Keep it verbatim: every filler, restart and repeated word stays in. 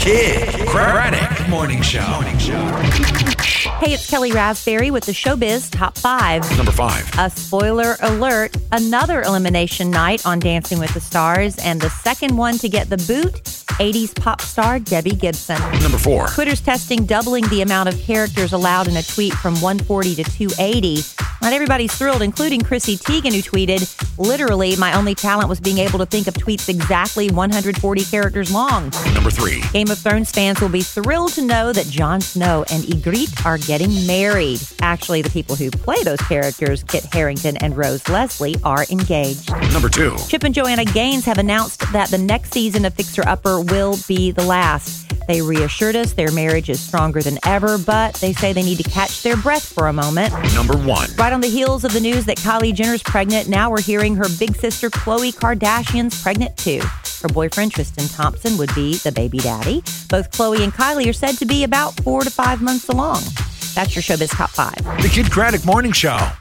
Kid Craddock Morning Show. Morning Show. Hey, it's Kelly Raspberry with the Showbiz Top five. Number five. A spoiler alert, another elimination night on Dancing with the Stars, and the second one to get the boot, eighties pop star Debbie Gibson. Number four. Twitter's testing doubling the amount of characters allowed in a tweet from one forty to two eighty. Not everybody's thrilled, including Chrissy Teigen, who tweeted, "Literally, my only talent was being able to think of tweets exactly one hundred forty characters long." Number three. Game of Thrones fans will be thrilled to know that Jon Snow and Ygritte are getting married. Actually, the people who play those characters, Kit Harington and Rose Leslie, are engaged. Number two. Chip and Joanna Gaines have announced that the next season of Fixer Upper will be the last. They reassured us their marriage is stronger than ever, but they say they need to catch their breath for a moment. Number one. Right on the heels of the news that Kylie Jenner's pregnant, now we're hearing her big sister Khloe Kardashian's pregnant too. Her boyfriend Tristan Thompson would be the baby daddy. Both Khloe and Kylie are said to be about four to five months along. That's your Showbiz Top five. The Kid Craddock Morning Show.